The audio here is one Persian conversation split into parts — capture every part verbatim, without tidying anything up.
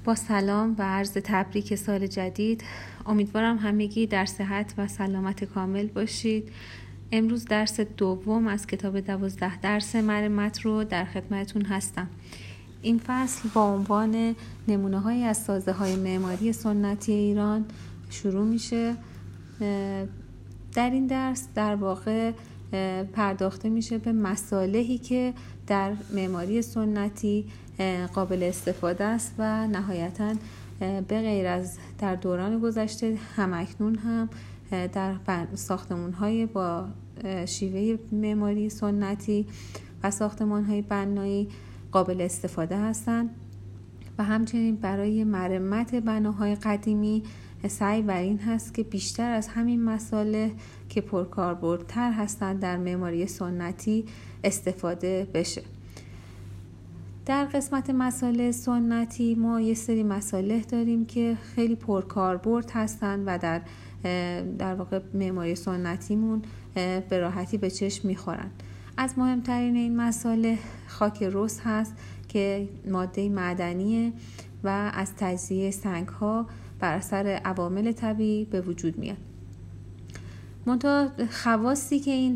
با سلام و عرض تبریک سال جدید. امیدوارم همگی در صحت و سلامت کامل باشید. امروز درس دوم از کتاب دوازده درس مرمت رو در خدمتتون هستم. این فصل با عنوان نمونه هایی از سازه های معماری سنتی ایران شروع میشه. در این درس در واقع پرداخته میشه به مصالحی که در معماری سنتی قابل استفاده است و نهایتاً به غیر از در دوران گذشته همکنون هم در ساختمان‌های با شیوه معماری سنتی و ساختمان‌های بنایی قابل استفاده هستند و همچنین برای مرمت بناهای قدیمی سعی بر این هست که بیشتر از همین مصالح که پرکاربردتر هستند در معماری سنتی استفاده بشه. در قسمت مصالح سنتی ما یه سری مصالح داریم که خیلی پرکاربرد هستند و در در واقع معماری سنتیمون به راحتی به چشم میخورن. از مهمترین این مصالح خاک رس هست که ماده معدنیه و از تجزیه سنگ‌ها بر اثر عوامل طبیعی به وجود میاد. منتها خواصی که این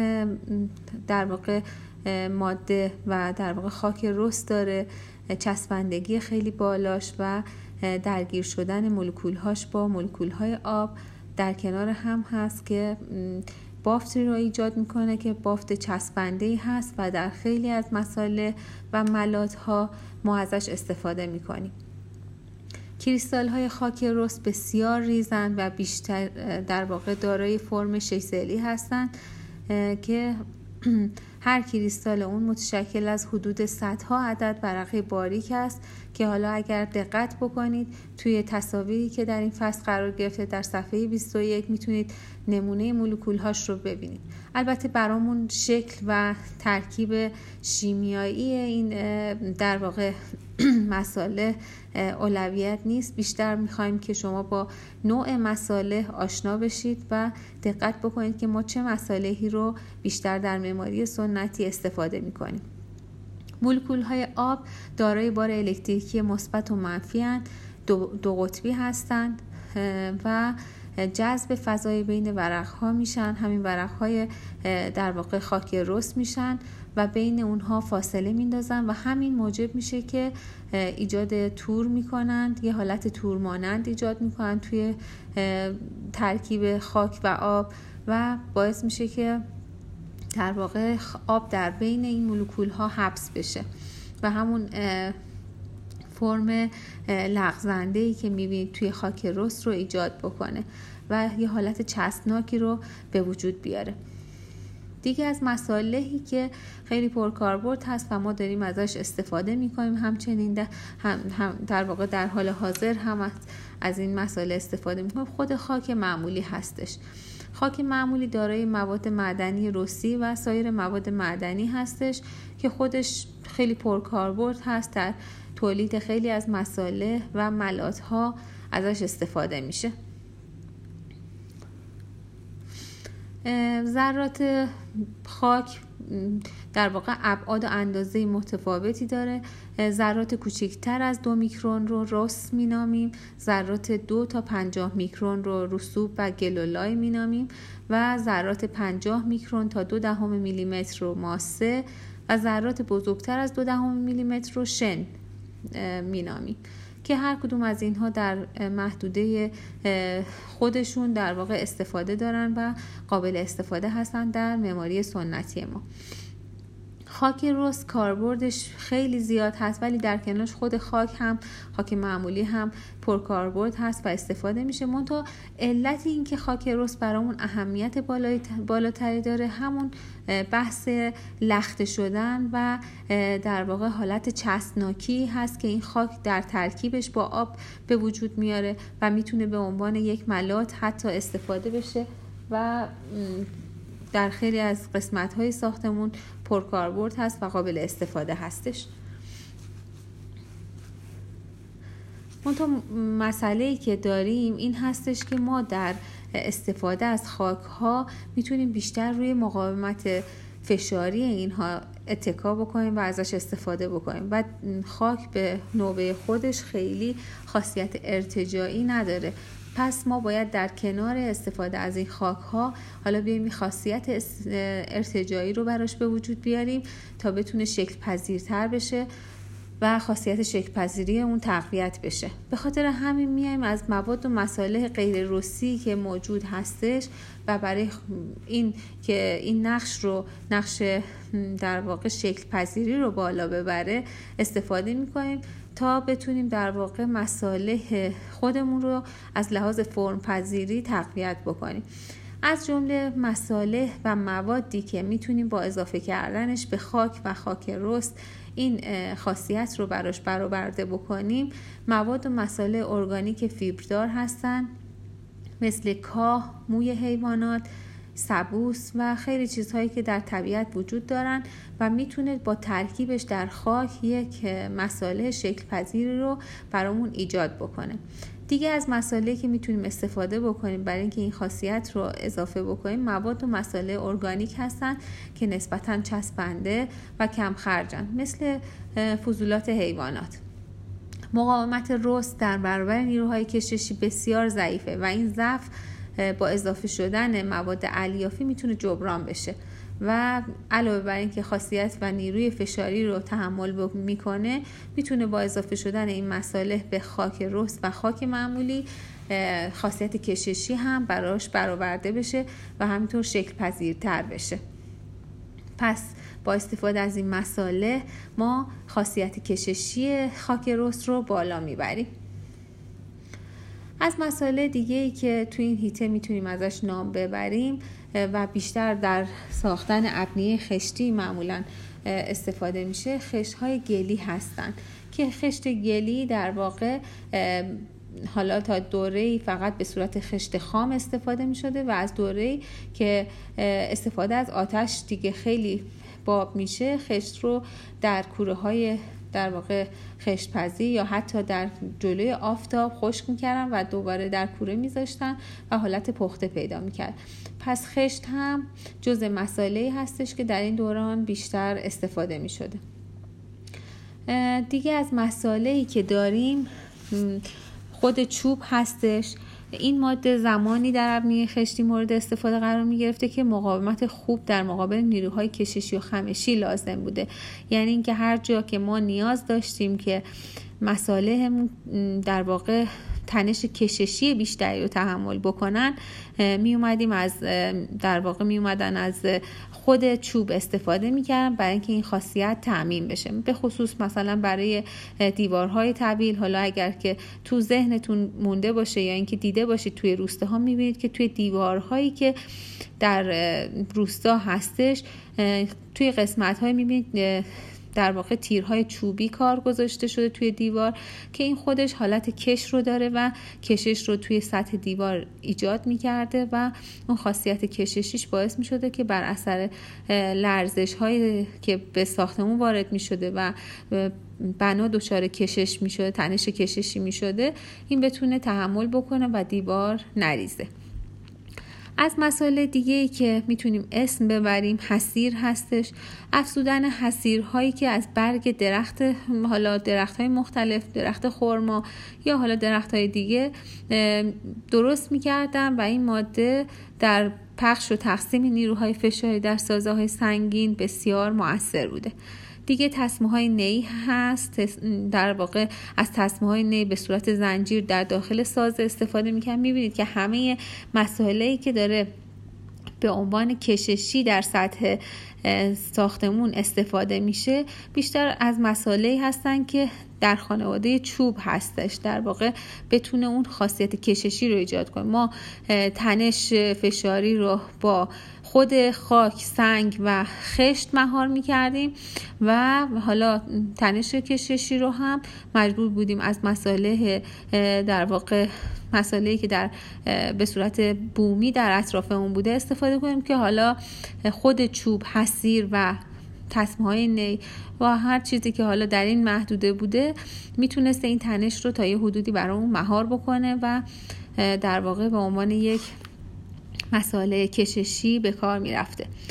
در واقع ماده و در واقع خاک رس داره، چسبندگی خیلی بالاش و درگیر شدن مولکول‌هاش با مولکول‌های آب در کنار هم هست که بافتی رو ایجاد میکنه که بافت چسبنده‌ای هست و در خیلی از مصالح و ملات‌ها ما ازش استفاده میکنیم. کریستال های خاک رس بسیار ریزند و بیشتر در واقع دارای فرم شش ضلعی هستند که هر کریستال اون متشکل از حدود صدها عدد ورقه باریک است که حالا اگر دقت بکنید توی تصاویری که در این فصل قرار گرفته در صفحه بیست و یک میتونید نمونه مولکول هاش رو ببینید. البته برامون شکل و ترکیب شیمیایی این در واقع مصالح اولویت نیست، بیشتر میخوایم که شما با نوع مصالح آشنا بشید و دقت بکنید که ما چه مصالحی رو بیشتر در معماری سنتی استفاده میکنیم. مولکول های آب دارای بار الکتریکی مثبت و منفی هستند، دو, دو قطبی هستند و جذب فضای بین ورق ها میشن. همین ورق های در واقع خاک رس میشن و بین اونها فاصله میندازن و همین موجب میشه که ایجاد تور میکنند، یه حالت تور مانند ایجاد میکنند توی ترکیب خاک و آب و باعث میشه که در واقع آب در بین این مولکول ها حبس بشه و همون فرم لغزنده‌ای که میبینید توی خاک رس رو ایجاد بکنه و یه حالت چسبناکی رو به وجود بیاره. دیگه از مصالحی که خیلی پرکاربرد هست و ما داریم ازش استفاده میکنیم، همچنین در, هم هم در واقع در حال حاضر هم از این مصالح استفاده میکنیم، خود خاک معمولی هستش. خاک معمولی دارای مواد معدنی رسی و سایر مواد معدنی هستش که خودش خیلی پرکاربرد هست. در تولید خیلی از مصالح و ملات‌ها ازش استفاده میشه. ذرات خاک در واقع ابعاد و اندازه متفاوتی داره. ذرات کوچکتر از دو میکرون رو رس مینامیم، ذرات دو تا پنجاه میکرون رو رسوب و گلولای مینامیم و ذرات پنجاه میکرون تا دو دهم میلیمتر رو ماسه و ذرات بزرگتر از دو دهم میلیمتر رو شن مینامیم که هر کدوم از اینها در محدوده خودشون در واقع استفاده دارن و قابل استفاده هستن در معماری سنتی ما. خاک رس کاربردش خیلی زیاد هست ولی در کنارش خود خاک هم خاک معمولی هم پرکاربرد هست و استفاده میشه. منتها علت این که خاک رس برامون اهمیت بالاتری داره همون بحث لخته شدن و در واقع حالت چسبناکی هست که این خاک در ترکیبش با آب به وجود میاره و میتونه به عنوان یک ملات حتی استفاده بشه و در خیلی از قسمت‌های ساختمون پرکاربرد هست و قابل استفاده هستش. منتها مسئله‌ای که داریم این هستش که ما در استفاده از خاک‌ها میتونیم بیشتر روی مقاومت فشاری اینها اتکا بکنیم و ازش استفاده بکنیم. و خاک به نوبه خودش خیلی خاصیت ارتجاعی نداره، پس ما باید در کنار استفاده از این خاک ها حالا بیایم این خاصیت ارتجاعی رو براش به وجود بیاریم تا بتونه شکل پذیرتر بشه و خاصیت شکل پذیری اون تقویت بشه. به خاطر همین میایم از مواد و مصالح غیر رسی که موجود هستش و برای این که این نقش رو نقش در واقع شکل پذیری رو بالا ببره استفاده میکنیم تا بتونیم در واقع مصالح خودمون رو از لحاظ فرم پذیری تقویت بکنیم. از جمله مصالح و موادی که میتونیم با اضافه کردنش به خاک و خاک رست این خاصیت رو براش برآورده بکنیم، مواد و مصالح ارگانیک فیبردار هستن، مثل کاه، موی حیوانات، سبوس و خیلی چیزهایی که در طبیعت وجود دارن و میتونه با ترکیبش در خاک یک مصالح شکل پذیری رو برامون ایجاد بکنه. دیگه از مصالحی که میتونیم استفاده بکنیم برای اینکه این خاصیت رو اضافه بکنیم، مواد و مصالح ارگانیک هستن که نسبتاً چسبنده و کم خرجن، مثل فضولات حیوانات. مقاومت رست در برابر نیروهای کششی بسیار ضعیفه و این ضعف با اضافه شدن مواد الیافی میتونه جبران بشه و علاوه بر این که خاصیت و نیروی فشاری رو تحمل میکنه، میتونه با اضافه شدن این مصالح به خاک رست و خاک معمولی خاصیت کششی هم براش برآورده بشه و همینطور شکل پذیرتر بشه. پس با استفاده از این مصالح ما خاصیت کششی خاک رست رو بالا میبریم. از مسائل دیگه ای که تو این هیته میتونیم ازش نام ببریم و بیشتر در ساختن ابنیه خشتی معمولا استفاده میشه، خشت‌های گلی هستن که خشت گلی در واقع حالا تا دوره‌ای فقط به صورت خشت خام استفاده میشده و از دوره‌ای که استفاده از آتش دیگه خیلی باب میشه، خشت رو در کوره‌های در واقع خشت پزی یا حتی در جلوی آفتاب خشک میکردن و دوباره در کوره میذاشتن و حالت پخته پیدا میکرد. پس خشت هم جزء مصالحی هستش که در این دوران بیشتر استفاده میشده. دیگه از مصالحی که داریم خود چوب هستش. این ماده زمانی در ابنیه خشتی مورد استفاده قرار می گرفته که مقاومت خوب در مقابل نیروهای کششی و خمشی لازم بوده، یعنی اینکه هر جا که ما نیاز داشتیم که مصالح در واقع تنش کششی بیشتری رو تحمل بکنن، می اومدیم از در واقع می اومدن از خود چوب استفاده میکردن برای اینکه این خاصیت تأمین بشه. به خصوص مثلا برای دیوارهای طویل، حالا اگر که تو ذهنتون مونده باشه یا اینکه دیده باشید توی روستاها میبینید که توی دیوارهایی که در روستا هستش توی قسمت‌های میبینید در واقع تیرهای چوبی کار گذاشته شده توی دیوار که این خودش حالت کش رو داره و کشش رو توی سطح دیوار ایجاد می‌کرده و اون خاصیت کششیش باعث می‌شده که بر اثر لرزش‌هایی که به ساختمون وارد می‌شده و بنا دچار کشش می‌شده، تنش کششی می‌شده، این بتونه تحمل بکنه و دیوار نریزه. از مسائل دیگه‌ای که میتونیم اسم ببریم حصیر هستش. افزودن حصیرهایی که از برگ درخت، حالا درخت‌های مختلف، درخت خرما یا حالا درخت‌های دیگه درست می‌کردن و این ماده در پخش و تقسیم نیروهای فشاری در سازه‌های سنگین بسیار مؤثر بوده. دیگه تسمه‌های نی هست. در واقع از تسمه‌های نی به صورت زنجیر در داخل ساز استفاده می‌کنن. می‌بینید که همه مسائلی که داره به عنوان کششی در سطح ساختمون استفاده میشه بیشتر از مسائلی هستن که در خانواده چوب هستش، در واقع بتونه اون خاصیت کششی رو ایجاد کنه. ما تنش فشاری رو با خود خاک، سنگ و خشت مهار میکردیم و حالا تنش کششی رو هم مجبور بودیم از مسائل در واقع مسائلی که در به صورت بومی در اطرافمون بوده استفاده کنیم که حالا خود چوب، حصیر و تسمه‌های نی و هر چیزی که حالا در این محدوده بوده میتونسته این تنش رو تا یه حدودی برامون مهار بکنه و در واقع به عنوان یک مسئله کششی به کار میرفته.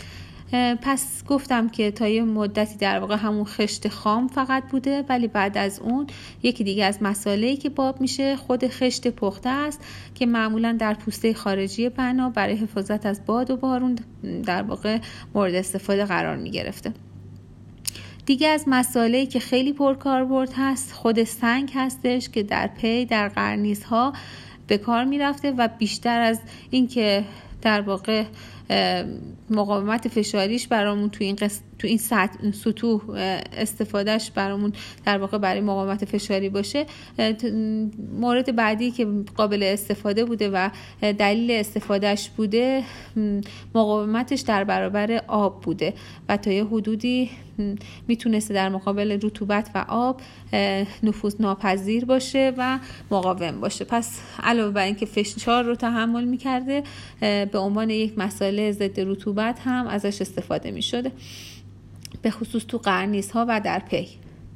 پس گفتم که تا یه مدتی در واقع همون خشت خام فقط بوده، ولی بعد از اون یکی دیگه از مسائلی که باب میشه خود خشت پخته است که معمولا در پوسته خارجی بنا برای حفاظت از باد و بارون در واقع مورد استفاده قرار میگرفته. دیگه از مسائلی که خیلی پرکاربرد هست خود سنگ هستش که در پی در قرنیس‌ها به کار میرفته و بیشتر از این که در واقع مقاومت فشاریش برامون تو این قسم تو این سطوح استفادهش برامون در واقع برای مقاومت فشاری باشه، مورد بعدی که قابل استفاده بوده و دلیل استفادهش بوده مقاومتش در برابر آب بوده و تا یه حدودی میتونسته در مقابل رطوبت و آب نفوذ ناپذیر باشه و مقاوم باشه. پس علاوه بر اینکه فشار رو تحمل میکرده، به عنوان یک مسئله ضد رطوبت هم ازش استفاده میشده، به خصوص تو قرنیس ها و در پی.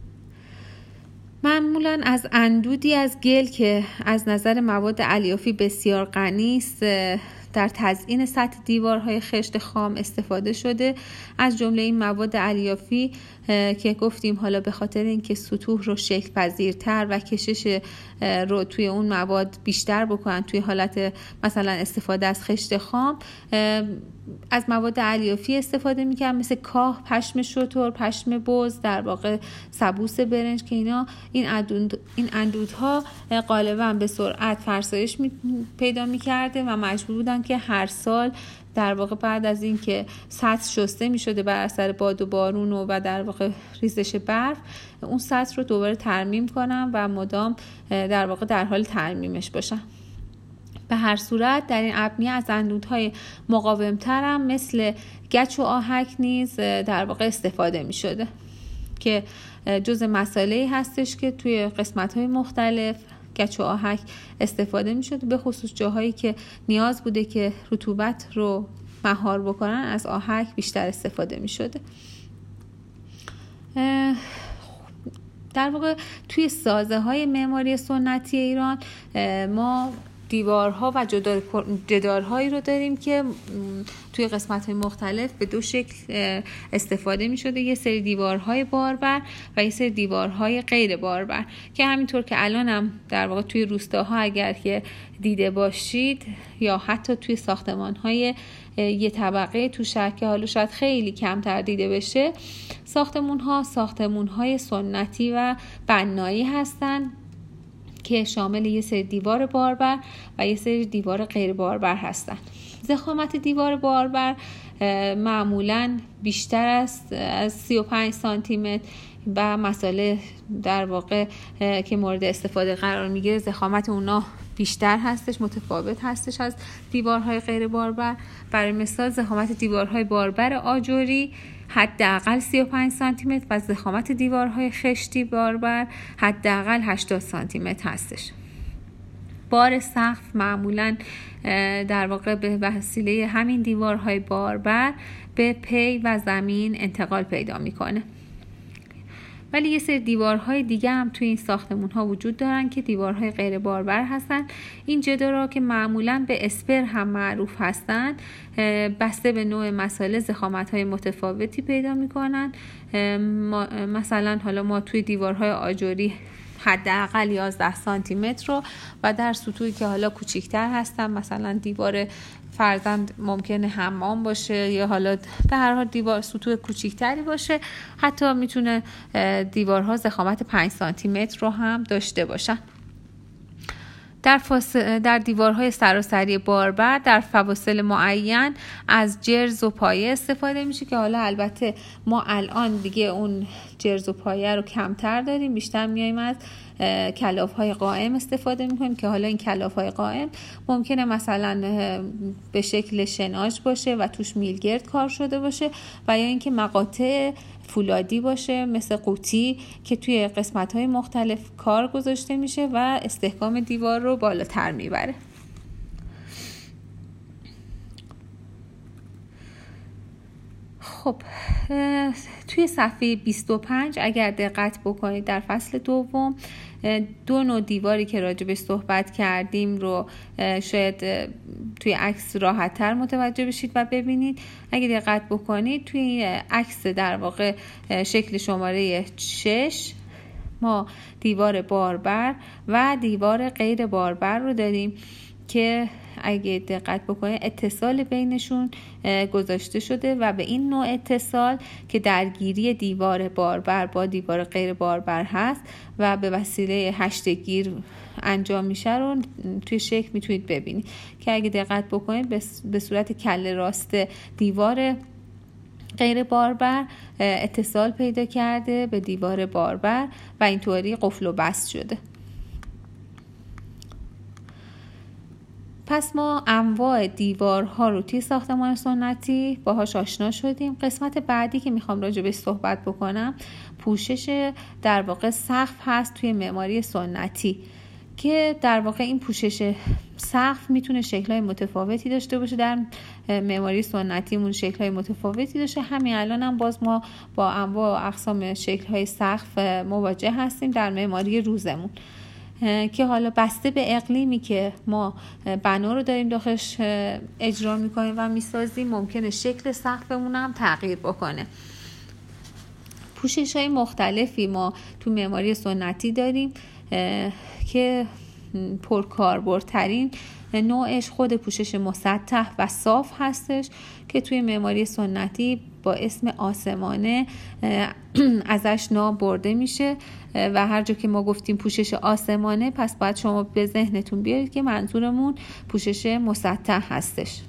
معمولا از اندودی از گل که از نظر مواد الیافی بسیار غنی است در تزیین سطح دیوارهای خشت خام استفاده شده. از جمله این مواد الیافی که گفتیم حالا به خاطر اینکه سطوح رو شکل پذیرتر و کشش رو توی اون مواد بیشتر بکنن توی حالت مثلا استفاده از خشت خام، از مواد الیافی استفاده میکنن مثل کاه، پشم شتر، پشم بز، در واقع سبوس برنج که اینا این اندود این اندودها غالبا به سرعت فرسایش می پیدا میکرده و مجبور بودن که هر سال در واقع بعد از این که سطح شسته می شده بر اثر باد و بارون و, و در واقع ریزش برف، اون سطح رو دوباره ترمیم کنن و مدام در واقع در حال ترمیمش باشن. به هر صورت در این ابنیه از اندودهای مقاومتر هم مثل گچ و آهک نیز در واقع استفاده می شده که جز مسائلی هستش که توی قسمت‌های مختلف گچ و آهک استفاده می شده، به خصوص جاهایی که نیاز بوده که رطوبت رو مهار بکنن از آهک بیشتر استفاده می شده. در واقع توی سازه های معماری سنتی ایران ما دیوارها و جدارهایی رو داریم که توی قسمت‌های مختلف به دو شکل استفاده می‌شده، یه سری دیوارهای باربر و یه سری دیوارهای غیر باربر که همینطور که الانم در واقع توی روستاها اگر که دیده باشید یا حتی توی ساختمان‌های یه طبقه تو شهر که حالا شاید خیلی کمتر دیده بشه، ساختمان‌ها ساختمان‌های سنتی و بنایی هستن که شامل یه سری دیوار باربر و یه سری دیوار غیر باربر هستن. ضخامت دیوار باربر معمولاً بیشتر است از سی و پنج سانتی متر و مسئله در واقع که مورد استفاده قرار میگیره ضخامت اونا بیشتر هستش، متفاوت هستش از دیوارهای غیر باربر. برای مثال ضخامت دیوارهای باربر آجوری حداقل سی و پنج سانتی متر و ضخامت دیوارهای خشتی باربر حداقل هشتاد سانتی متر هستش. بار سقف معمولاً در واقع به وسیله همین دیوارهای باربر به پی و زمین انتقال پیدا میکنه. ولی یه سری دیوارهای دیگه هم توی این ساختمان‌ها وجود دارن که دیوارهای غیر باربر هستن. این جدارها که معمولاً به اسپر هم معروف هستن، بسته به نوع مسائل ضخامت‌های متفاوتی پیدا می‌کنن. مثلا حالا ما توی دیوارهای آجوری حداقل یازده سانتی متر رو و در سطوحی که حالا کوچیک‌تر هستن، مثلا دیوار فرضاً ممکنه حمام باشه یا حالا به هر حال دیوار سطوح کوچیکتری باشه، حتی میتونه دیوارها ضخامت پنج سانتی متر رو هم داشته باشن. در فاصله در دیوارهای سراسری باربر در فواصل معین از جرز و پایه استفاده میشه که حالا البته ما الان دیگه اون جرز و پایه رو کمتر داریم، بیشتر میایم از کلاف‌های قائم استفاده میکنیم که حالا این کلاف‌های قائم ممکنه مثلا به شکل شناژ باشه و توش میلگرد کار شده باشه و یا اینکه مقاطع فولادی باشه مثل قوطی که توی قسمت‌های مختلف کار گذاشته میشه و استحکام دیوار رو بالاتر میبره. خب خب توی صفحه بیست و پنج اگر دقت بکنید در فصل دوم دو نوع دیواری که راجبش صحبت کردیم رو شاید توی عکس راحت تر متوجه بشید و ببینید. اگه دقت بکنید توی عکس در واقع شکل شماره شش ما دیوار باربر و دیوار غیر باربر رو داریم که اگه دقت بکنید اتصال بینشون گذاشته شده و به این نوع اتصال که درگیری دیوار باربر با دیوار غیر باربر هست و به وسیله هشتگیر انجام میشه رو توی شکل میتونید ببینید که اگه دقت بکنید به صورت کله راست دیوار غیر باربر اتصال پیدا کرده به دیوار باربر و اینطوری قفل و بست شده. پس ما انواع دیوارها رو توی ساختمان سنتی باهاش آشنا شدیم. قسمت بعدی که میخوام راجع بهش صحبت بکنم پوشش در واقع سقف هست توی معماری سنتی که در واقع این پوشش سقف میتونه شکل‌های متفاوتی داشته باشه. در معماری سنتیمون شکل‌های متفاوتی داشته. همین الان هم باز ما با انواع و اقسام شکل‌های سقف مواجه هستیم در معماری روزمون که حالا بسته به اقلیمی که ما بنا رو داریم داخلش اجرا میکنیم و میسازیم ممکنه شکل سقفمون هم تغییر بکنه. پوشش های مختلفی ما تو معماری سنتی داریم که پرکاربردترین نوعش خود پوشش مسطح و صاف هستش که توی معماری سنتی با اسم آسمانه ازش نام برده میشه و هر جا که ما گفتیم پوشش آسمانه پس باید شما به ذهنتون بیارید که منظورمون پوشش مسطح هستش.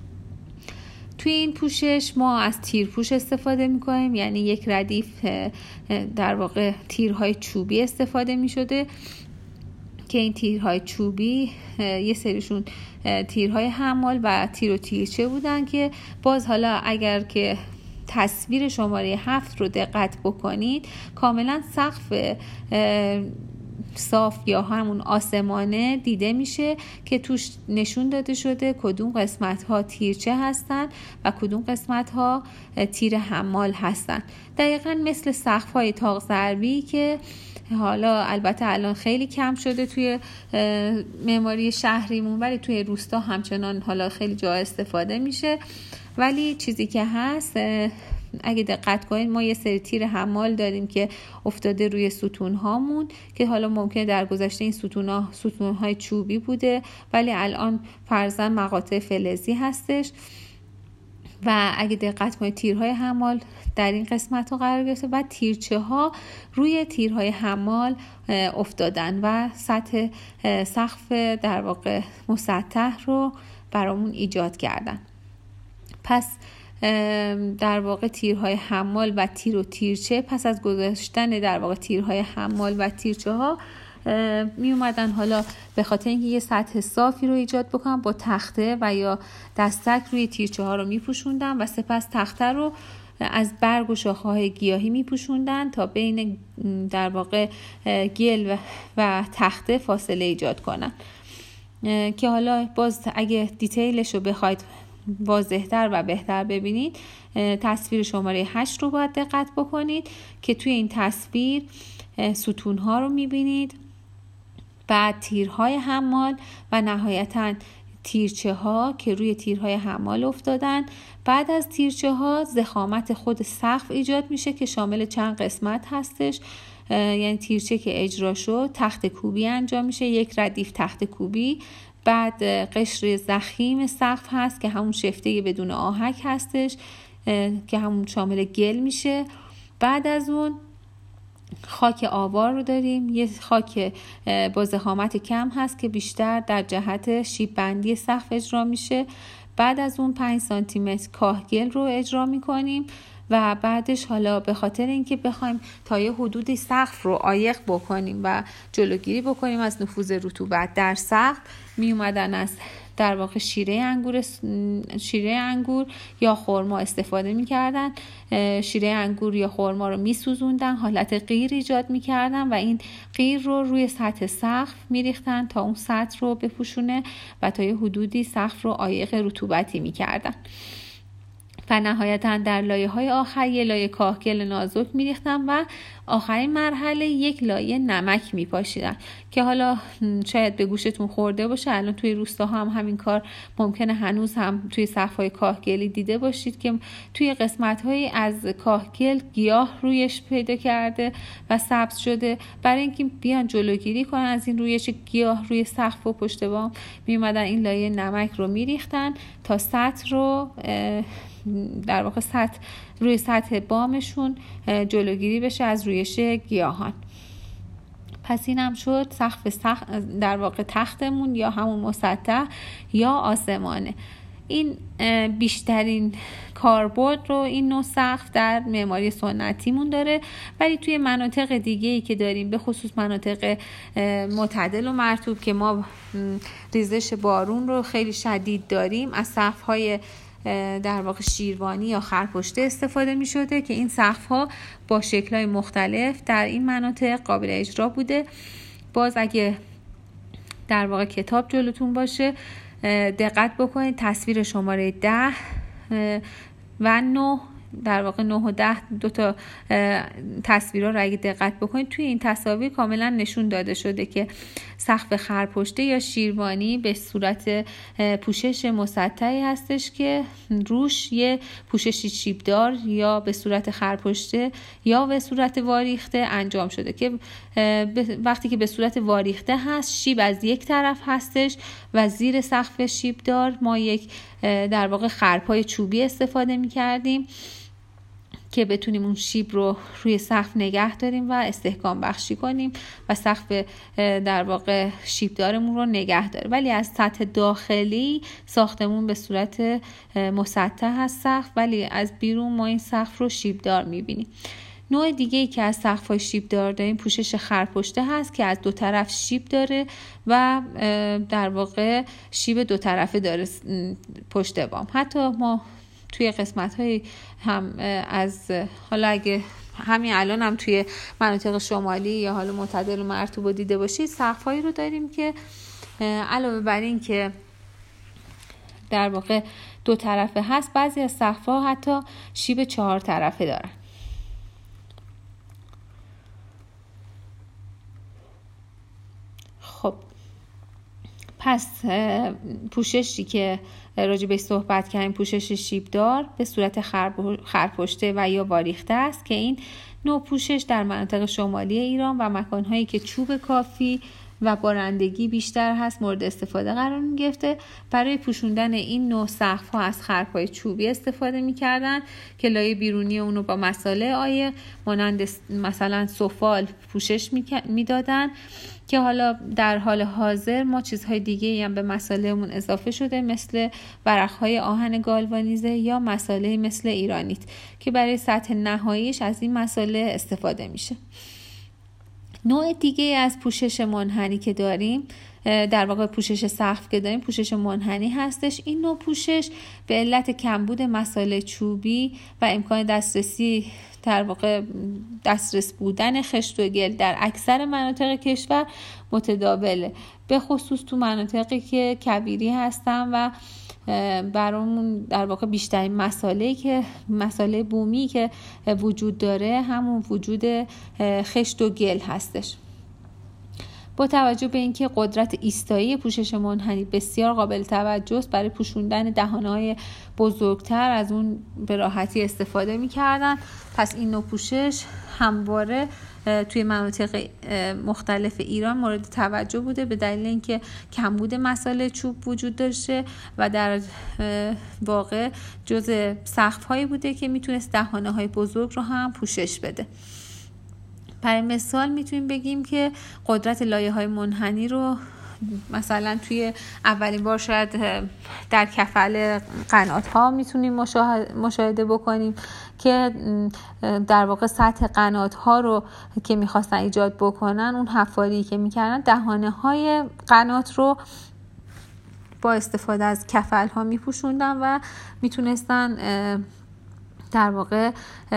توی این پوشش ما از تیرپوش استفاده میکنیم، یعنی یک ردیف در واقع تیرهای چوبی استفاده میشده که این تیرهای چوبی یه سریشون تیرهای حمال و تیر و تیرچه بودن که باز حالا اگر که تصویر شماره هفت رو دقت بکنید کاملا سقف صاف یا همون آسمانه دیده میشه که توش نشون داده شده کدوم قسمت ها تیرچه هستن و کدوم قسمت ها تیر حمال هستن. دقیقاً مثل سقف های تاق ضربی که حالا البته الان خیلی کم شده توی معماری شهریمون ولی توی روستا همچنان حالا خیلی جا استفاده میشه. ولی چیزی که هست اگه دقت کنید ما یه سری تیر حمال داریم که افتاده روی ستون هامون که حالا ممکنه در گذشته این ستون ها ستون های چوبی بوده ولی الان فرضاً مقاطع فلزی هستش و اگه دقت کنید تیرهای حمال در این قسمت ها قرار گرفته و تیرچه ها روی تیرهای حمال افتادن و سطح سقف در واقع مسطح رو برامون ایجاد کردن. پس در واقع تیرهای حمال و تیر و تیرچه پس از گذاشتن در واقع تیرهای حمال و تیرچه ها می اومدن حالا به خاطر اینکه یه سطح صافی رو ایجاد بکنن با تخته و یا دستک روی تیرچه ها رو می پوشوندن و سپس تخته رو از برگ و شاخه های گیاهی می پوشوندن تا بین در واقع گل و, و تخته فاصله ایجاد کنن که حالا باز اگه دیتیلش رو بخواید واضح‌تر و بهتر ببینید تصویر شماره هشت رو باید دقت بکنید که توی این تصویر ستون‌ها رو می‌بینید، بعد تیرهای حمال و نهایتاً تیرچه ها که روی تیرهای حمال افتادن. بعد از تیرچه ها ضخامت خود سقف ایجاد میشه که شامل چند قسمت هستش، یعنی تیرچه که اجرا شد تخت کوبی انجام میشه، یک ردیف تخت کوبی، بعد قشر ضخیم سقف هست که همون شفته بدون آهک هستش که همون شامل گل میشه. بعد از اون خاک آوار رو داریم، یه خاک با ضخامت کم هست که بیشتر در جهت شیب بندی سقف اجرا میشه. بعد از اون پنج سانتی متر کاهگل رو اجرا میکنیم و بعدش حالا به خاطر اینکه بخوایم تا یه حدودی سقف رو عایق بکنیم و جلوگیری بکنیم از نفوذ رطوبت در سقف، می اومدن از در واقع شیره انگور شیره انگور یا خرما استفاده می‌کردن. شیره انگور یا خرما رو می‌سوزوندن، حالت قیر ایجاد می‌کردن و این قیر رو روی سطح سقف می‌ریختن تا اون سطح رو بپوشونه و تا یه حدودی سقف رو عایق رطوبتی می‌کردن. و نهایتا در لایه های آخر یه لایه کاهگل نازک میریختم و آخرین مرحله یک لایه نمک میپاشیدم که حالا شاید به گوشتون خورده باشه. الان توی روستاها هم همین کار ممکنه هنوز هم توی صف‌های کاهگلی دیده باشید که توی قسمت‌های از کاهگل گیاه رویش پیدا کرده و سبز شده. برای اینکه بیان جلوگیری کنن از این رویش گیاه روی سقف و پشت بام، میومدن این لایه نمک رو میریختن تا سطح رو در واقع سطح روی سطح بامشون جلوگیری بشه از رویش گیاهان. پس این هم شد سقف سخ... در واقع تختمون یا همون مسطح یا آسمانه. این بیشترین کاربرد رو این نوع سقف در معماری سنتیمون داره، ولی توی مناطق دیگه‌ای که داریم، به خصوص مناطق معتدل و مرطوب که ما ریزش بارون رو خیلی شدید داریم، از سقف‌های در واقع شیروانی یا خرپشته استفاده می شده که این سقف ها با شکل‌های مختلف در این مناطق قابل اجرا بوده. باز اگه در واقع کتاب جلوتون باشه دقت بکنید، تصویر شماره ده و نه، در واقع نه و ده دو تا تصویرها رو اگه دقت بکنید توی این تصاویر کاملا نشون داده شده که سقف خرپشته یا شیروانی به صورت پوشش مسطحی هستش که روش یه پوششی شیبدار یا به صورت خرپشته یا به صورت واریخته انجام شده که وقتی که به صورت واریخته هست شیب از یک طرف هستش و زیر سقف شیبدار ما یک در واقع خرپای چوبی استفاده می کردیم که بتونیم اون شیب رو روی سقف نگه داریم و استحکام بخشی کنیم و سقف در واقع شیبدارمون رو نگه داره. ولی از سطح داخلی ساختمون به صورت مسطح هست سقف، ولی از بیرون ما این سقف رو شیبدار میبینیم. نوع دیگه ای که از سقف‌های شیبدار داریم پوشش خرپشته هست که از دو طرف شیب داره و در واقع شیب دو طرفه داره پشت بام. حتی ما توی قسمت‌های هم از حالا اگه همین الان هم توی مناطق شمالی یا حالا معتدل و مرطوب دیده باشید، سقف‌هایی رو داریم که علاوه بر این که در واقع دو طرفه هست، بعضی از سقف‌ها حتی شیب چهار طرفه دارن. خب پس پوششی که راجع بهش صحبت کردیم پوشش شیبدار به صورت خرپشته و یا واریخته است که این نوع پوشش در مناطق شمالی ایران و مکانهایی که چوب کافی و بارندگی بیشتر هست مورد استفاده قرار می‌گرفته. برای پوشوندن این نوع سقف‌ها از خرپای چوبی استفاده می‌کردن که لایه بیرونی اونو با مساله عایق مانند مثلا سفال پوشش می‌دادن که حالا در حال حاضر ما چیزهای دیگه‌ای هم به مساله‌مون اضافه شده، مثل ورق‌های آهن گالوانیزه یا مساله مثل ایرانیت که برای سطح نهاییش از این مساله استفاده میشه. نوع دیگه از پوشش منحنی که داریم، در واقع پوشش سقف که داریم پوشش منحنی هستش. این نوع پوشش به علت کمبود مساله چوبی و امکان دسترسی در واقع دسترس بودن خشت و گل در اکثر مناطق کشور متداوله، به خصوص تو مناطقی که کبیری هستن و برامون در واقع بیشترین مسائلی که مسئله بومی که وجود داره همون وجود خشت و گل هستش. با توجه به اینکه قدرت ایستایی پوشش منحنی بسیار قابل توجه است، برای پوشوندن دهانه‌های بزرگتر از اون به راحتی استفاده می‌کردن. پس این نوع پوشش همواره توی مناطق مختلف ایران مورد توجه بوده به دلیل اینکه کمبود مساله چوب وجود داشته و در واقع جزء سقف‌هایی بوده که میتونست دهانه‌های بزرگ رو هم پوشش بده. برای مثال میتونیم بگیم که قدرت لایه‌های منحنی رو مثلا توی اولین بار شاید در کفل قنات ها میتونیم مشاهده بکنیم که در واقع سطح قنات ها رو که میخواستن ایجاد بکنن، اون حفاری که میکردن دهانه های قنات رو با استفاده از کفل ها میپوشوندن و میتونستن در واقع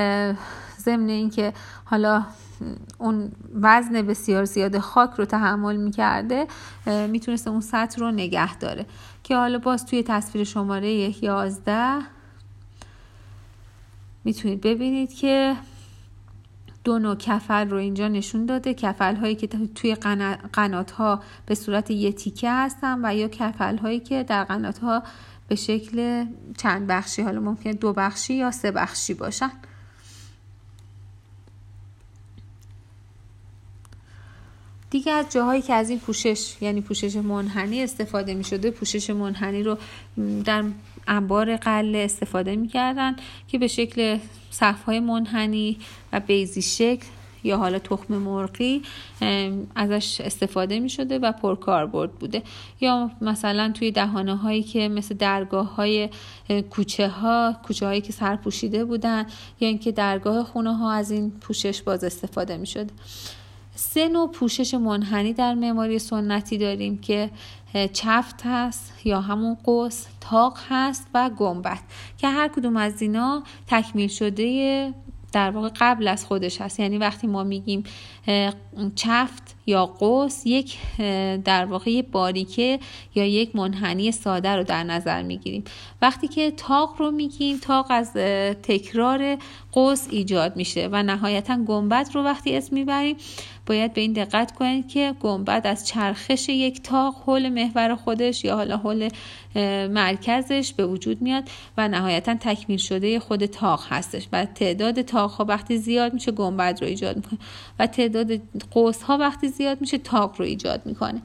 ضمن این که حالا اون وزن بسیار زیاد خاک رو تحمل میکرده میتونسته اون سطح رو نگه داره که حالا باز توی تصویر شماره یازده میتونید ببینید که دو نوع کفل رو اینجا نشون داده، کفل هایی که توی قنات ها به صورت یه تیکه هستن و یا کفل هایی که در قنات ها به شکل چند بخشی، حالا ممکنه دو بخشی یا سه بخشی باشن. دیگه از جاهایی که از این پوشش یعنی پوشش منحنی استفاده می شده، پوشش منحنی رو در انبار غله استفاده می کردن که به شکل صفهای منحنی و بیضی شکل یا حالا تخم مرغی ازش استفاده می شده و پرکاربرد بوده. یا مثلا توی دهانه هایی که مثل درگاه های کوچه ها کوچه هایی که سرپوشیده بودن یا اینکه درگاه خونه ها از این پوشش باز استفاده می شده. سه نوع پوشش منحنی در معماری سنتی داریم که چفت هست یا همون قوس، طاق هست و گنبد که هر کدوم از اینا تکمیل شده در واقع قبل از خودش هست. یعنی وقتی ما میگیم چفت یا قوس، یک در واقع یک باریکه یا یک منحنی ساده رو در نظر میگیریم. وقتی که طاق رو میگیم، طاق از تکرار قوس ایجاد میشه و نهایتا گنبد رو وقتی اسم میبریم باید به این دقت کنید که گنبد از چرخش یک طاق حول محور خودش یا حالا حول مرکزش به وجود میاد و نهایتا تکمیل شده خود طاق هستش و تعداد طاق ها وقتی زیاد میشه گنبد رو ایجاد میکنه و تعداد قوس ها وقتی زیاد میشه طاق رو ایجاد میکنه.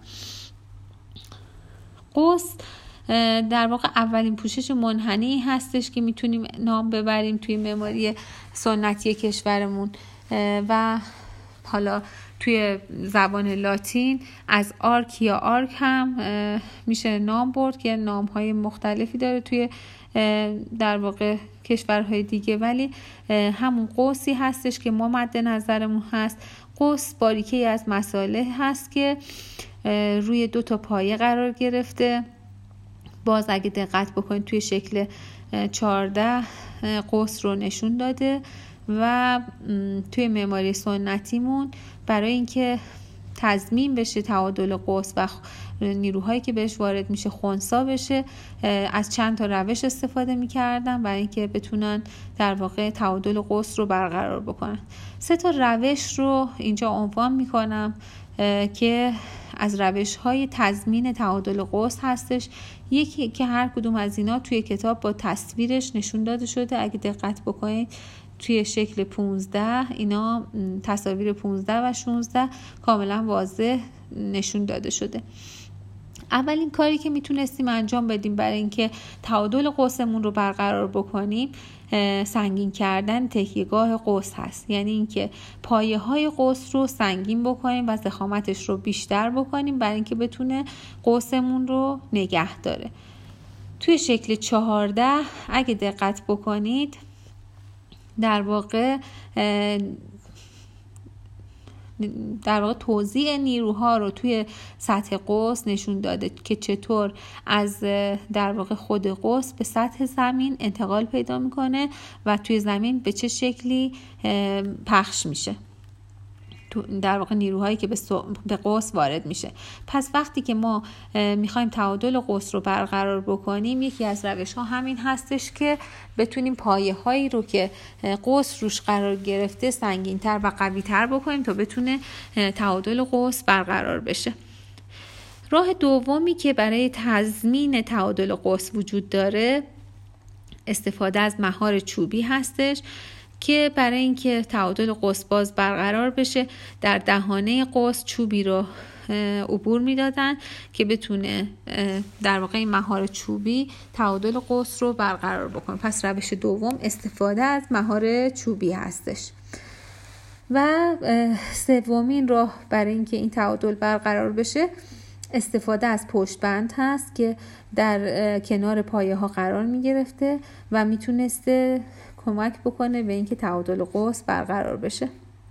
قوس در واقع اولین پوشش منحنی هستش که میتونیم نام ببریم توی معماری سنتی کشورمون و حالا توی زبان لاتین از آرک یا آرک هم میشه نام برد که نام‌های مختلفی داره توی در واقع کشورهای دیگه، ولی همون قوسی هستش که ما مد نظرمون هست. قوس باریکه‌ای از مصالح هست که روی دو تا پایه قرار گرفته. باز اگه دقت بکنید توی شکل چهارده قوس رو نشون داده و توی معماری سنتیمون برای اینکه تضمین بشه تعادل قوس و نیروهایی که بهش وارد میشه خنثی بشه، از چند تا روش استفاده میکردن برای اینکه بتونن در واقع تعادل قوس رو برقرار بکنن. سه تا روش رو اینجا عنوان میکنم که از روش‌های تضمین تعادل قوس هستش. یکی که هر کدوم از اینا توی کتاب با تصویرش نشون داده شده. اگه دقت بکنید توی شکل پونزده اینا تصاویر پونزده و شانزده کاملا واضح نشون داده شده. اولین کاری که میتونستیم انجام بدیم برای اینکه تعادل قوسمون رو برقرار بکنیم سنگین کردن تکیه‌گاه قوس هست. یعنی اینکه پایه های قوس رو سنگین بکنیم و ضخامتش رو بیشتر بکنیم برای اینکه بتونه قوسمون رو نگه داره. توی شکل چهارده اگه دقت بکنید در واقع در واقع توزیع نیروها رو توی سطح قوس نشون داده که چطور از در واقع خود قوس به سطح زمین انتقال پیدا میکنه و توی زمین به چه شکلی پخش میشه، در واقع نیروهایی که به, سو... به قوس وارد میشه. پس وقتی که ما میخوایم تعادل قوس رو برقرار بکنیم یکی از روش ها همین هستش که بتونیم پایه هایی رو که قوس روش قرار گرفته سنگین تر و قوی تر بکنیم تا بتونه تعادل قوس برقرار بشه. راه دومی که برای تضمین تعادل قوس وجود داره استفاده از مهار چوبی هستش که برای اینکه تعادل قوس باز برقرار بشه در دهانه قوس چوبی رو عبور میدادن که بتونه در واقع این مهار چوبی تعادل قوس رو برقرار بکنه. پس روش دوم استفاده از مهار چوبی هستش. و سومین راه برای اینکه این تعادل برقرار بشه استفاده از پشت بند هست که در کنار پایه ها قرار می گرفته و میتونسته کمک بکنه به اینکه تعادل قوس برقرار بشه.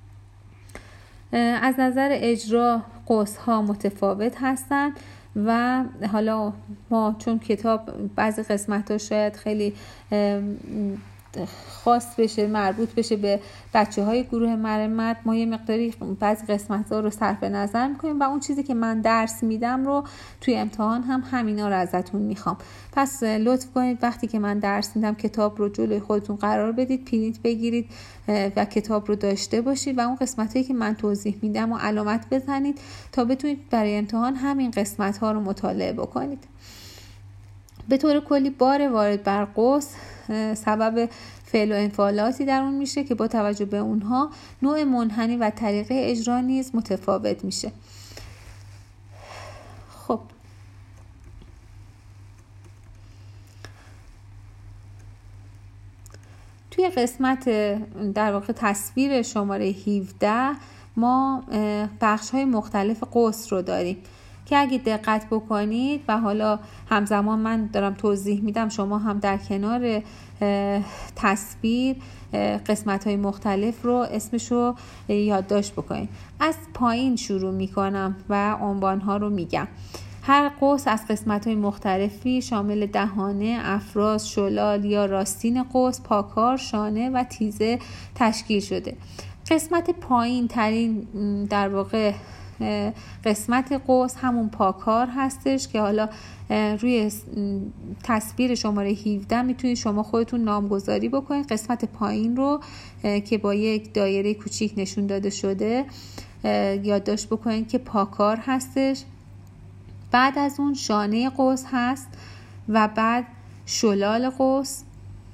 از نظر اجرا قوس ها متفاوت هستن و حالا ما چون کتاب بعضی قسمت ها شاید خیلی خاص بشه، مربوط بشه به بچه های گروه مرمت، ما یه مقداری بعضی قسمت ها رو صرف نظر میکنیم و اون چیزی که من درس میدم رو توی امتحان هم همینا رو ازتون میخوام. پس لطف کنید وقتی که من درس میدم کتاب رو جلوی خودتون قرار بدید، پرینت بگیرید و کتاب رو داشته باشید و اون قسمت هایی که من توضیح میدم و علامت بزنید تا بتونید برای امتحان همین قسمت ها رو مطالعه بکنید. به طور کلی بار وارد بر قوس سبب فعل و انفعالاتی در اون میشه که با توجه به اونها نوع منحنی و طریقه اجرا نیز متفاوت میشه. خب توی قسمت در واقع تصویر شماره هفده ما بخش های مختلف قوس رو داریم که اگه دقت بکنید و حالا همزمان من دارم توضیح میدم شما هم در کنار تصویر قسمت های مختلف رو اسمشو یادداشت بکنید. از پایین شروع میکنم و عنوان ها رو میگم. هر قوس از قسمت های مختلفی شامل دهانه، افراز، شلال یا راستین قوس، پاکار، شانه و تیزه تشکیل شده. قسمت پایین ترین در واقع قسمت قوس همون پاکار هستش که حالا روی تصویر شماره هفده میتونید شما خودتون نامگذاری بکنید. قسمت پایین رو که با یک دایره کوچیک نشون داده شده یادداشت بکنید که پاکار هستش. بعد از اون شانه قوس هست و بعد شلال قوس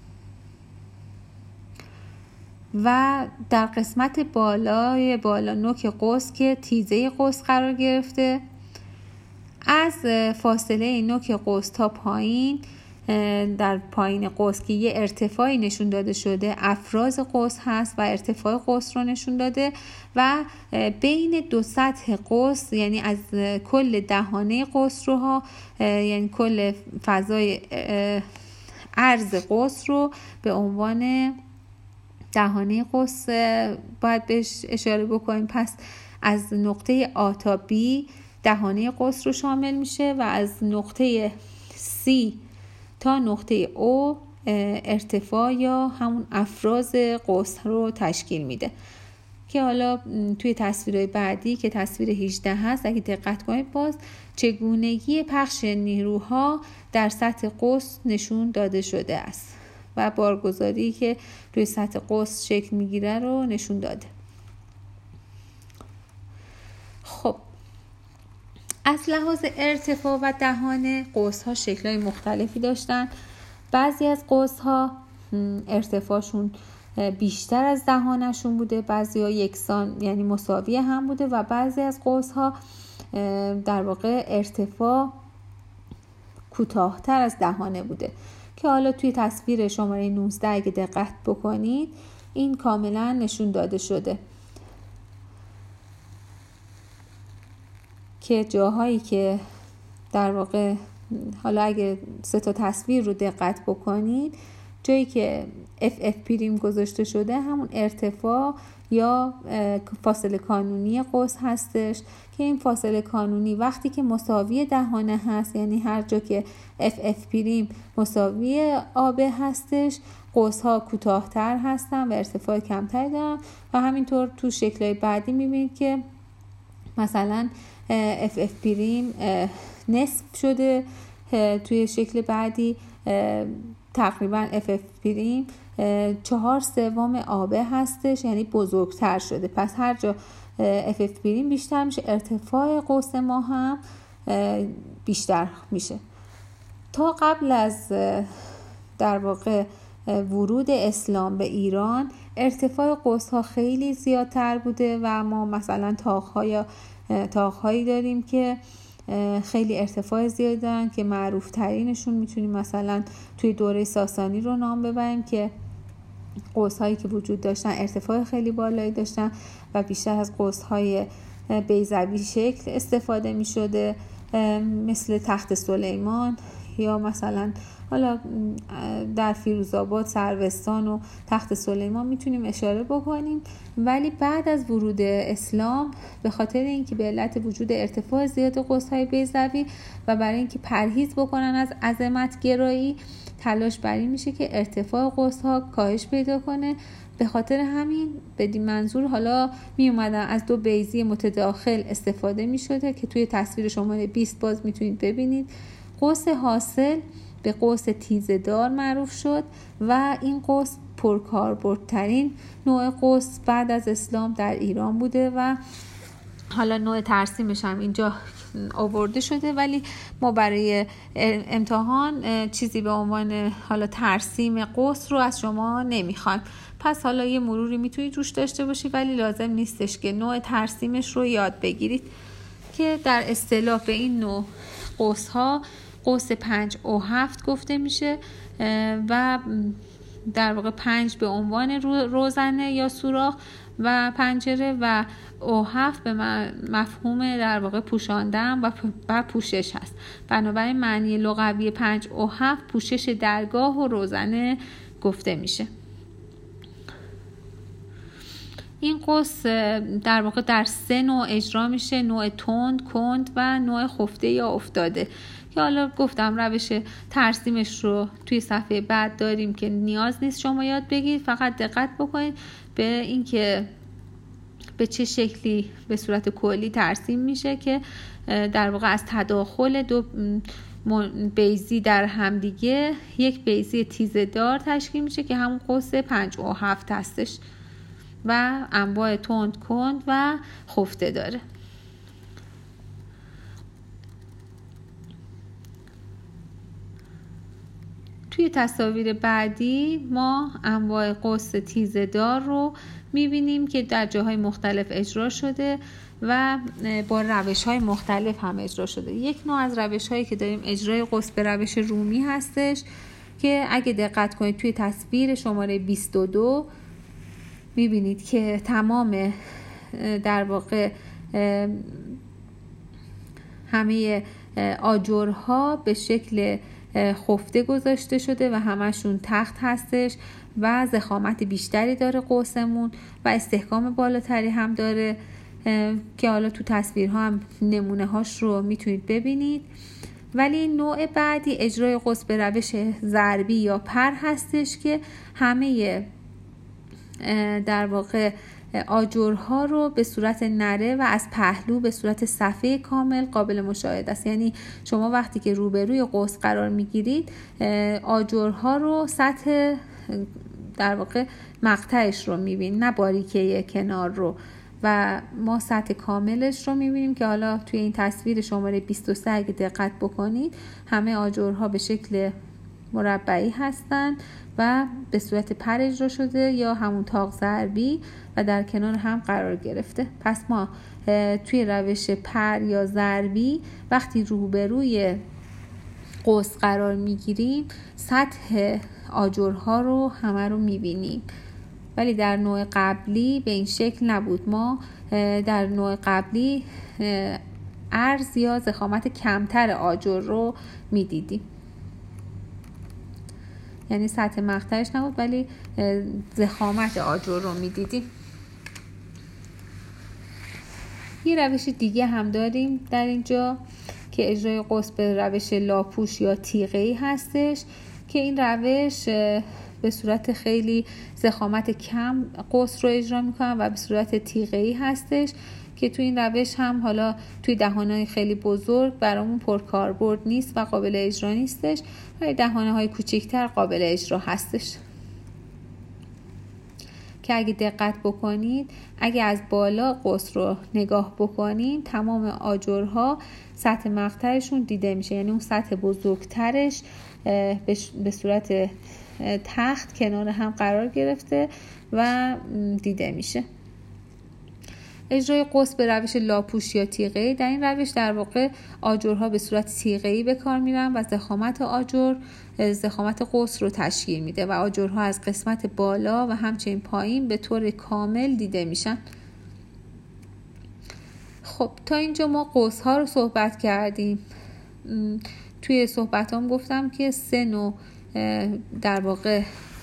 و در قسمت بالای بالا نوک قوس که تیزه قوس قرار گرفته. از فاصله نوک قوس تا پایین در پایین قوس که یه ارتفاعی نشون داده شده افراز قوس هست و ارتفاع قوس رو نشون داده و بین دو سطح قوس یعنی از کل دهانه قوس رو ها یعنی کل فضای عرض قوس رو به عنوان دهانه قوس باید بهش اشاره بکنیم. پس از نقطه آ تا بی دهانه قوس رو شامل میشه و از نقطه سی تا نقطه او ارتفاع یا همون افراز قوس رو تشکیل میده که حالا توی تصویرهای بعدی که تصویر هجده هست اگه دقت کنید باز چگونگی پخش نیروها در سطح قوس نشون داده شده است و بارگذاری که روی سطح قوس شکل میگیره رو نشون داده. خب از لحاظ ارتفاع و دهانه قوس ها شکل‌های مختلفی داشتن. بعضی از قوس ها ارتفاعشون بیشتر از دهانشون بوده، بعضی ها یکسان یعنی مساوی هم بوده و بعضی از قوس ها در واقع ارتفاع کوتاه‌تر از دهانه بوده که حالا توی تصویر شماره نوزده اگه دقت بکنید این کاملا نشون داده شده که جاهایی که در واقع حالا اگه سه تا تصویر رو دقت بکنید جایی که اف اف پریم گذاشته شده همون ارتفاع یا فاصله کانونی قوس هستش که این فاصله کانونی وقتی که مساوی دهانه هست یعنی هر جا که اف اف پریم مساوی آبه هستش قوس ها کوتاه‌تر هستن و ارتفاع کمتری دارن و همینطور تو شکل‌های بعدی می‌بینید که مثلا اف اف پریم نصف شده توی شکل بعدی تقریبا اف اف پریم چهار سوم آبه هستش یعنی بزرگتر شده. پس هر جا اف اف پریم بیشتر میشه ارتفاع قوس ما هم بیشتر میشه. تا قبل از در واقع ورود اسلام به ایران ارتفاع قوس ها خیلی زیادتر بوده و ما مثلا تاق‌های تاق‌هایی داریم که خیلی ارتفاع زیادی دارن که معروف ترینشون میتونیم مثلا توی دوره ساسانی رو نام ببریم که قوس هایی که وجود داشتن ارتفاع خیلی بالایی داشتن و بیشتر از قوس های بیضوی شکل استفاده میشده مثل تخت سلیمان یا مثلا حالا در فیروزآباد، سروستان و تخت سلیمان میتونیم اشاره بکنیم. ولی بعد از ورود اسلام به خاطر اینکه به علت وجود ارتفاع زیاد قوس‌های بیضوی و برای اینکه پرهیز بکنن از عظمت گرایی، تلاش بر این میشه که ارتفاع قوس‌ها کاهش پیدا کنه. به خاطر همین بدین منظور حالا می اومدن از دو بیضی متداخل استفاده می شده که توی تصویر شماره بیست باز میتونید ببینید. قوس حاصل به قوس تیزه‌دار معروف شد و این قوس پرکاربردترین نوع قوس بعد از اسلام در ایران بوده و حالا نوع ترسیمش هم اینجا آورده شده، ولی ما برای امتحان چیزی به عنوان حالا ترسیم قوس رو از شما نمیخوایم. پس حالا یه مروری میتونید روش داشته باشید، ولی لازم نیستش که نوع ترسیمش رو یاد بگیرید. که در اصطلاح به این نوع قوس ها قوس پنج او هفت گفته میشه و در واقع پنج به عنوان روزنه یا سوراخ و پنجره و او هفت به مفهوم در واقع پوشاندن و و پوشش هست. بنابراین معنی لغوی پنج او هفت پوشش درگاه و روزنه گفته میشه. این قوس در واقع در سه نوع اجرا میشه: نوع تند، کند و نوع خفته یا افتاده. که حالا گفتم روش ترسیمش رو توی صفحه بعد داریم که نیاز نیست شما یاد بگیرید، فقط دقت بکنید به اینکه به چه شکلی به صورت کلی ترسیم میشه که در واقع از تداخل دو بیضی در همدیگه یک بیضی تیزه‌دار تشکیل میشه که همون قوس پنج او هفت هستش و انواع تند، کند و خفته داره. توی تصاویر بعدی ما انواع قوس تیزه‌دار رو میبینیم که در جاهای مختلف اجرا شده و با روش‌های مختلف هم اجرا شده. یک نوع از روش‌هایی که داریم اجرای قوس به روش رومی هستش که اگه دقت کنید توی تصویر شماره بیست و دو میبینید که تمام در واقع همه آجرها به شکل خفته گذاشته شده و همشون تخت هستش و ضخامت بیشتری داره قوسمون و استحکام بالاتری هم داره که حالا تو تصویرها هم نمونه هاش رو میتونید ببینید. ولی نوع بعدی اجرای قوس به روش ضربی یا پر هستش که همه در واقع آجرها رو به صورت نره و از پهلو به صورت صفحه کامل قابل مشاهده است. یعنی شما وقتی که روبروی قوس قرار میگیرید آجرها رو سطح در واقع مقطعش رو میبینید، نه باریکه کنار رو، و ما سطح کاملش رو میبینیم که حالا توی این تصویر شماره بیست و سه اگه دقت بکنید همه آجرها به شکل مربعی هستن و به صورت پر اجرا شده یا همون تاق ضربی و در کنار هم قرار گرفته. پس ما توی روش پر یا ضربی وقتی روبروی قوس قرار میگیریم سطح آجرها رو همه رو میبینیم. ولی در نوع قبلی به این شکل نبود. ما در نوع قبلی عرض یا ضخامت کمتر آجر رو میدیدیم، یعنی سطح مقطعش نبود ولی ضخامت آجر رو میدیدیم. یه روش دیگه هم داریم در اینجا که اجرای قوس به روش لاپوش یا تیغه‌ای هستش که این روش به صورت خیلی ضخامت کم قوس رو اجرا میکنن و به صورت تیغه‌ای هستش که توی این روش هم حالا توی دهانهای خیلی بزرگ برامون پرکاربرد نیست و قابل اجرا نیستش، ولی دهانهای کوچکتر قابل اجرا هستش که اگه دقت بکنید اگه از بالا قوس رو نگاه بکنید تمام آجرها سطح مقطعشون دیده میشه، یعنی اون سطح بزرگترش به صورت تخت کنار هم قرار گرفته و دیده میشه. اجرای قوس به روش لاپوش یا تیغه‌ای، در این روش در واقع آجرها به صورت تیغه‌ای به کار میرن و ضخامت آجر ضخامت قوس رو تشکیل میده و آجرها از قسمت بالا و همچنین پایین به طور کامل دیده میشن. خب تا اینجا ما قوس ها رو صحبت کردیم. توی صحبتام گفتم که سه نوع در واقع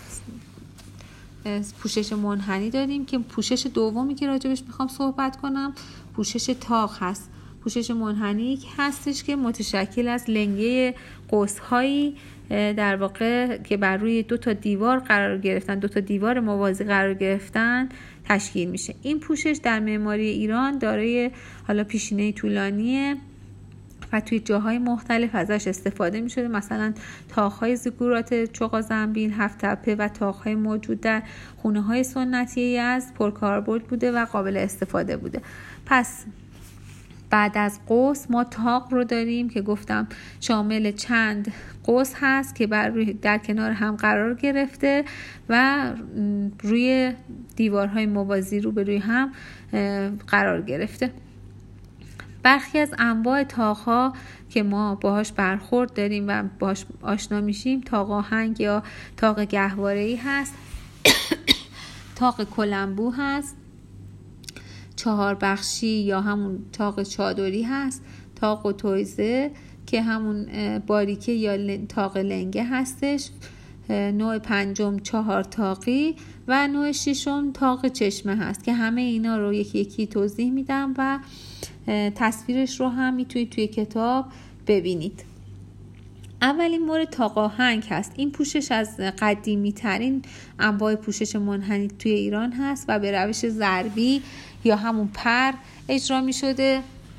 پوشش منحنی داریم که پوشش دومی که راجبش میخوام صحبت کنم پوشش تاق هست. پوشش منحنی هستش که متشکل از لنگه قوس‌هایی در واقع که بر روی دو تا دیوار قرار گرفتن، دو تا دیوار موازی قرار گرفتن تشکیل میشه. این پوشش در معماری ایران دارای حالا پیشینه طولانیه و توی جاهای مختلف ازش استفاده می شده. مثلا طاق‌های زیگورات چوغا زنبیل، هفت تپه و طاق‌های موجود در خونه‌های سنتی یزد پرکاربرد بوده و قابل استفاده بوده. پس بعد از قوس ما طاق رو داریم که گفتم شامل چند قوس هست که بر روی در کنار هم قرار گرفته و روی دیوارهای موازی رو به روی هم قرار گرفته. برخی از انواع طاق‌ها که ما باهاش برخورد داریم و باهاش آشنا میشیم طاق آهنگ یا طاق گهواره‌ای هست، طاق کلنبو هست، چهار بخشی یا همون طاق چادری هست، طاق و تویزه که همون باریکه یا طاق لنگه هستش، نوع پنجم چهار طاقی و نوع ششم طاق چشمه هست که همه اینا رو یکی یکی توضیح میدم و تصویرش رو هم میتونید توی کتاب ببینید. اولین مورد طاق آهنگ هست. این پوشش از قدیمی ترین انواع پوشش منحنی توی ایران هست و به روش ضربی یا همون پر اجرا می شده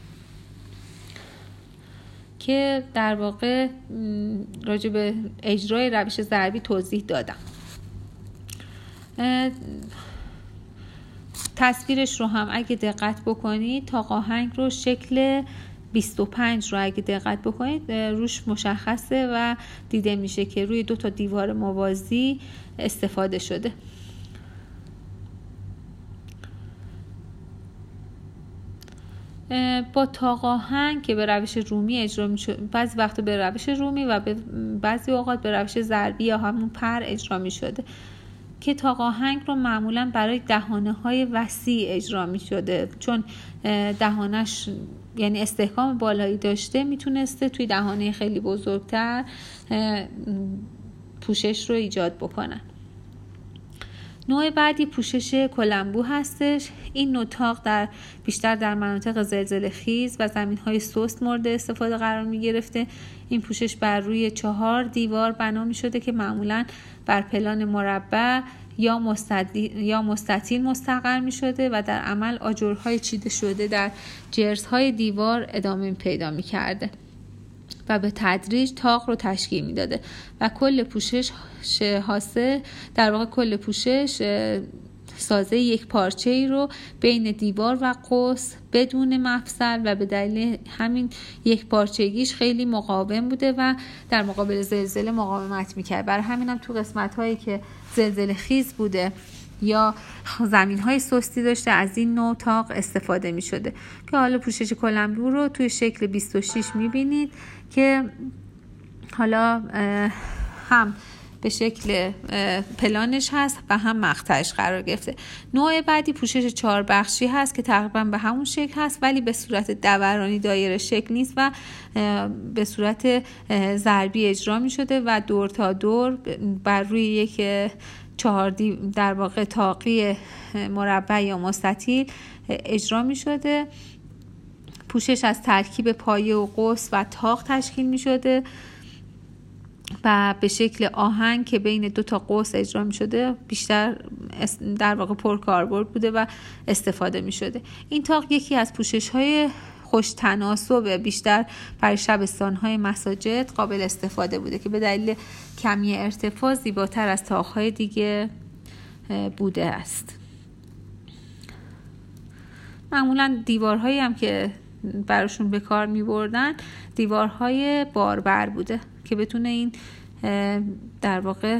که در واقع راجع به اجرای روش ضربی توضیح دادم. تصویرش رو هم اگه دقت بکنید طاق آهنگ رو شکل بیست و پنج رو اگه دقت بکنید روش مشخصه و دیده میشه که روی دو تا دیوار موازی استفاده شده. با طاق آهنگ که به روش رومی اجرا میشه، بعضی وقتا به روش رومی و به بعضی اوقات به روش ضربی یا همون پر اجرا میشده که طاق آهنگ رو معمولا برای دهانه های وسیع اجرا می شده، چون دهانش یعنی استحکام بالایی داشته میتونسته توی دهانه خیلی بزرگتر پوشش رو ایجاد بکنن. نوع بعدی پوشش کلنبو هستش. این نوع طاق در بیشتر در مناطق زلزله خیز و زمین‌های سست مورد استفاده قرار می گرفته. این پوشش بر روی چهار دیوار بنا می شده که معمولاً بر پلان مربع یا مستطیل یا مستطیل مستقر می شده و در عمل آجرهای چیده شده در جرزهای دیوار ادامه پیدا می کرده و به تدریج طاق رو تشکیل می داده و کل پوشش حاصل در واقع کل پوشش سازه یک پارچه ای رو بین دیوار و قوس بدون مفصل و به دلیل همین یک پارچگیش خیلی مقاوم بوده و در مقابل زلزله مقاومت میکرد. برای همینم تو قسمت هایی که زلزله خیز بوده یا زمین های سستی داشته از این نوع طاق استفاده می شده که حالا پوشش کلنبو رو توی شکل بیست و شش می بینید که حالا هم به شکل پلانش هست و هم مقطعش قرار گرفته. نوع بعدی پوشش چهار بخشی هست که تقریبا به همون شکل هست ولی به صورت دورانی دایره شکل نیست و به صورت ضربی اجرا می شده و دور تا دور بر روی یک چهار در واقع طاقی مربع یا مستطیل اجرا می شده. پوشش از ترکیب پایه و قوس و طاق تشکیل می شده و به شکل آهنگ که بین دو تا قوس اجرا می شده بیشتر در واقع پرکاربرد بوده و استفاده می شده. این طاق یکی از پوشش های خوش تناسب بیشتر برای شبستان های مساجد قابل استفاده بوده که به دلیل کمی ارتفاع زیباتر از طاق های دیگه بوده است. معمولا دیوارهایی هم که براشون به کار می بردن دیوارهای باربر بوده که بتونه این در واقع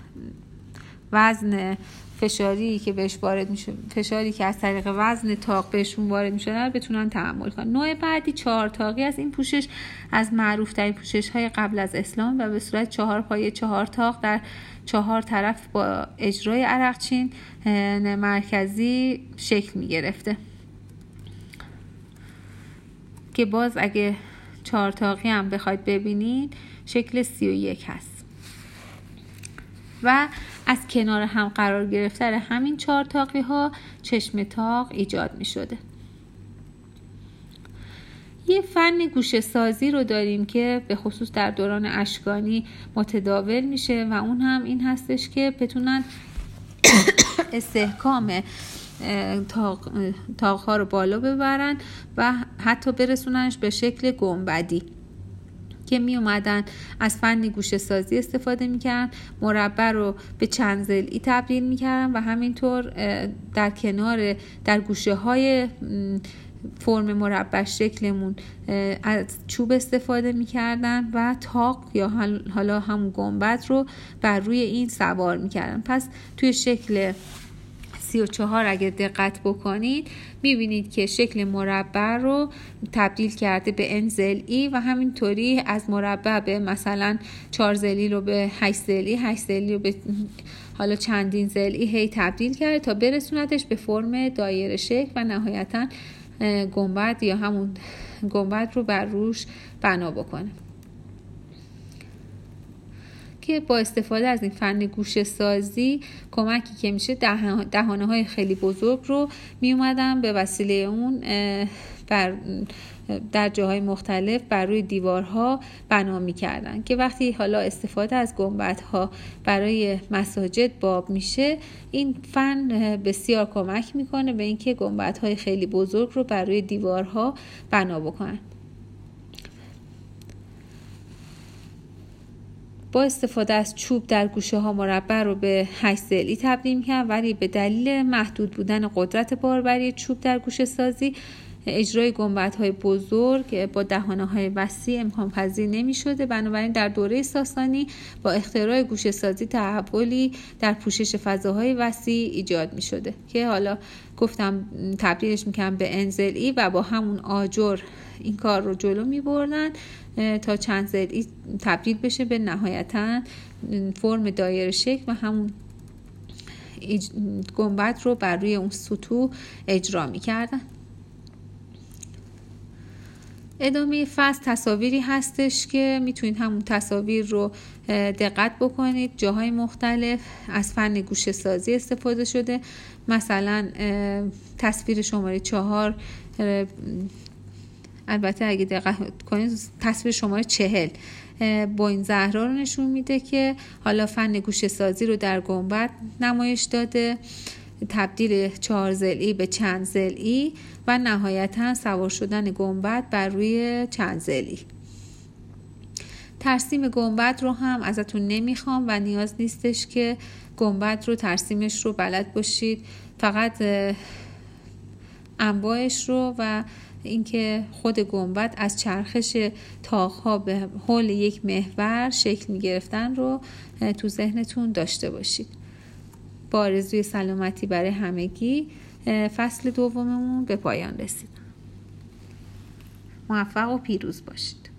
وزن فشاری که بهش وارد میشه، فشاری که از طریق وزن طاق بهشون وارد میشه رو بتونن تحمل کنن. نوع بعدی چهار طاقی از این پوشش از معروف ترین پوشش های قبل از اسلام و به صورت چهار پایه چهار طاق در چهار طرف با اجرای عرقچین مرکزی شکل میگرفته که باز اگه چهار تاقی هم بخواید ببینید شکل سی و یک هست و از کنار هم قرار گرفتن همین چهار تاقی ها چشم تاق ایجاد می شده. یه فن گوشه سازی رو داریم که به خصوص در دوران اشکانی متداول میشه و اون هم این هستش که بتونن استحکام تاق تاق‌ها رو بالا ببرن و حتی برسوننش به شکل گنبدی که می اومدن از فن گوشه سازی استفاده میکردن، مربع رو به چند ضلعی تبدیل میکردن و همینطور در کنار در گوشه های فرم مربع شکلمون از چوب استفاده میکردن و تاق یا حالا همون گنبد رو بر روی این سوار میکردن. پس توی شکل سی و چهار اگه دقت بکنید میبینید که شکل مربع رو تبدیل کرده به ان ضلعی و همینطوری از مربع به مثلا چهار ضلعی رو به هشت ضلعی، هشت ضلعی رو به حالا چندین ضلعی هی تبدیل کرده تا برسونتش به فرم دایره شکل و نهایتاً گنبد یا همون گنبد رو بر روش بنا بکنه که با استفاده از این فن گوشه سازی کمکی که میشه دهانه های خیلی بزرگ رو می اومدن به وسیله اون بر در جاهای مختلف بر روی دیوارها بنا می‌کردن که وقتی حالا استفاده از گنبدها برای مساجد باب میشه این فن بسیار کمک میکنه به اینکه گنبدهای خیلی بزرگ رو بر روی دیوارها بنا بکنن. با استفاده از چوب در گوشه ها مربع رو به هشت ضلعی تبدیل می‌کردن ولی به دلیل محدود بودن قدرت باربری چوب در گوشه سازی اجرای گنبدهای بزرگ با دهانه‌های وسیع امکان پذیر نمی‌شده. بنابراین در دوره ساسانی با اختراع گوشه سازی تحولی در پوشش فضاهای وسیع ایجاد می‌شده که حالا گفتم تبدیلش می‌کنن به ان ضلعی و با همون آجر این کار رو جلو می‌بردن تا چند ضلعی تبدیل بشه به نهایتاً فرم دایره شکل و همون گنبد رو بر روی اون سطوح اجرا می‌کردن. ادامه فصل تصاویری هستش که میتونید همون تصاویر رو دقت بکنید. جاهای مختلف از فن گوشه سازی استفاده شده. مثلا تصویر شماره چهار، البته اگه دقت کنید تصویر شماره چهل با این زهرا رو نشون میده که حالا فن گوشه سازی رو در گنبد نمایش داده، تبدیل چهار ضلعی به چند ضلعی و نهایتاً سوار شدن گنبد بر روی چند ضلعی. ترسیم گنبد رو هم ازتون نمیخوام و نیاز نیستش که گنبد رو ترسیمش رو بلد باشید، فقط انواعش رو و اینکه خود گنبد از چرخش تاق‌ها به حول یک محور شکل می‌گرفتن رو تو ذهنتون داشته باشید. با آرزوی سلامتی برای همگی فصل دوممون به پایان رسید. موفق و پیروز باشید.